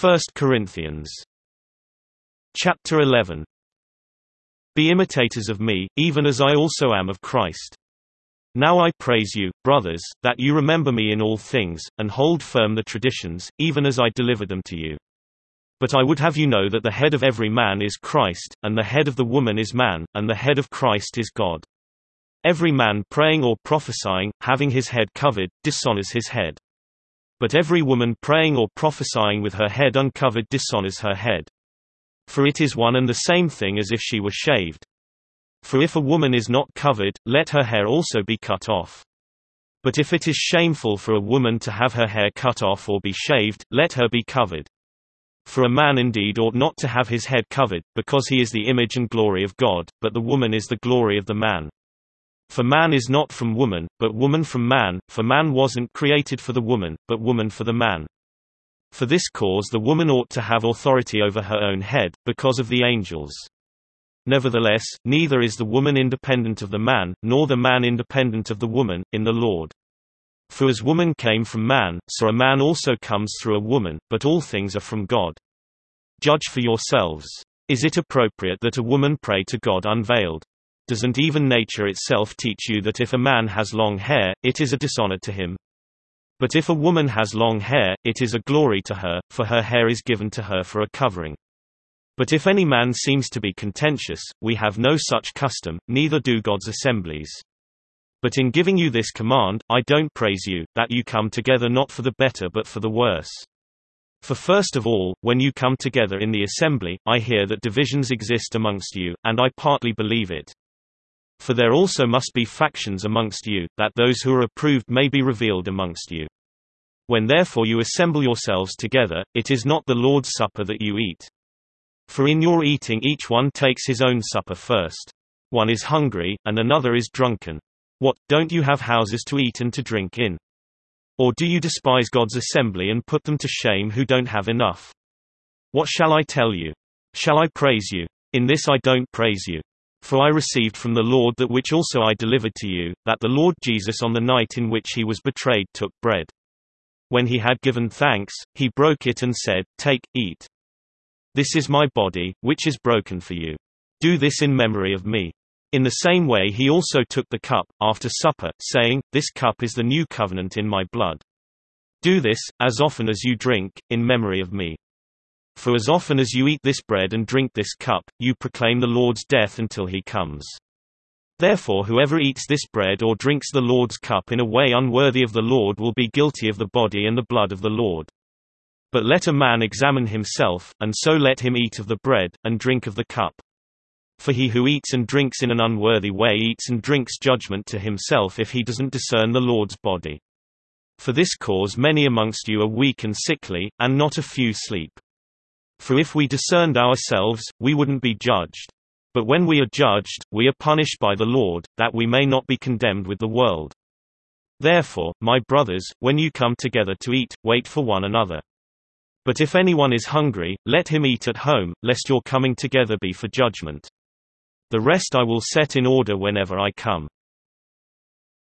1 Corinthians chapter 11. Be imitators of me, even as I also am of Christ. Now I praise you, brothers, that you remember me in all things, and hold firm the traditions, even as I delivered them to you. But I would have you know that the head of every man is Christ, and the head of the woman is man, and the head of Christ is God. Every man praying or prophesying, having his head covered, dishonors his head. But every woman praying or prophesying with her head uncovered dishonors her head. For it is one and the same thing as if she were shaved. For if a woman is not covered, let her hair also be cut off. But if it is shameful for a woman to have her hair cut off or be shaved, let her be covered. For a man indeed ought not to have his head covered, because he is the image and glory of God, but the woman is the glory of the man. For man is not from woman, but woman from man, for man wasn't created for the woman, but woman for the man. For this cause the woman ought to have authority over her own head, because of the angels. Nevertheless, neither is the woman independent of the man, nor the man independent of the woman, in the Lord. For as woman came from man, so a man also comes through a woman, but all things are from God. Judge for yourselves. Is it appropriate that a woman pray to God unveiled? Doesn't even nature itself teach you that if a man has long hair, it is a dishonor to him? But if a woman has long hair, it is a glory to her, for her hair is given to her for a covering. But if any man seems to be contentious, we have no such custom, neither do God's assemblies. But in giving you this command, I don't praise you, that you come together not for the better but for the worse. For first of all, when you come together in the assembly, I hear that divisions exist amongst you, and I partly believe it. For there also must be factions amongst you, that those who are approved may be revealed amongst you. When therefore you assemble yourselves together, it is not the Lord's Supper that you eat. For in your eating each one takes his own supper first. One is hungry, and another is drunken. What, don't you have houses to eat and to drink in? Or do you despise God's assembly and put them to shame who don't have enough? What shall I tell you? Shall I praise you? In this I don't praise you. For I received from the Lord that which also I delivered to you, that the Lord Jesus on the night in which he was betrayed took bread. When he had given thanks, he broke it and said, Take, eat. This is my body, which is broken for you. Do this in memory of me. In the same way he also took the cup, after supper, saying, This cup is the new covenant in my blood. Do this, as often as you drink, in memory of me. For as often as you eat this bread and drink this cup, you proclaim the Lord's death until he comes. Therefore whoever eats this bread or drinks the Lord's cup in a way unworthy of the Lord will be guilty of the body and the blood of the Lord. But let a man examine himself, and so let him eat of the bread, and drink of the cup. For he who eats and drinks in an unworthy way eats and drinks judgment to himself if he doesn't discern the Lord's body. For this cause many amongst you are weak and sickly, and not a few sleep. For if we discerned ourselves, we wouldn't be judged. But when we are judged, we are punished by the Lord, that we may not be condemned with the world. Therefore, my brothers, when you come together to eat, wait for one another. But if anyone is hungry, let him eat at home, lest your coming together be for judgment. The rest I will set in order whenever I come.